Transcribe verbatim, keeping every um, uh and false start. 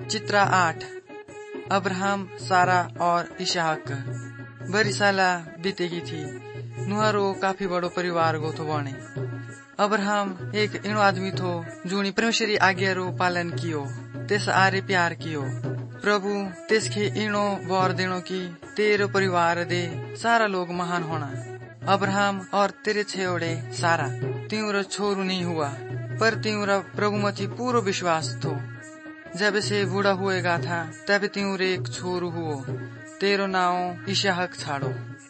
चित्र आठ। अब्राहम, सारा और इसहाक। बड़ी साला बीतेगी थी। नुहारो काफी बड़ो परिवार गो थो बने। अब्राहम एक इनो आदमी थो जुनी परमेश्वरी आज्ञा रो पालन कियो, तेस आरे प्यार कियो। प्रभु तेसके इनो वर देनो की तेरो परिवार दे सारा लोग महान होना। अब्राहम और तेरे छेवड़े सारा, तिम्रो छोरू नहीं हुआ, पर तिम्रो प्रभु मथी पूरो विश्वास थो। जब से बूढ़ा हुएगा था तब तिम्रो एक छोरू हुओ, तेरो नाम इसहाक छाड़ो।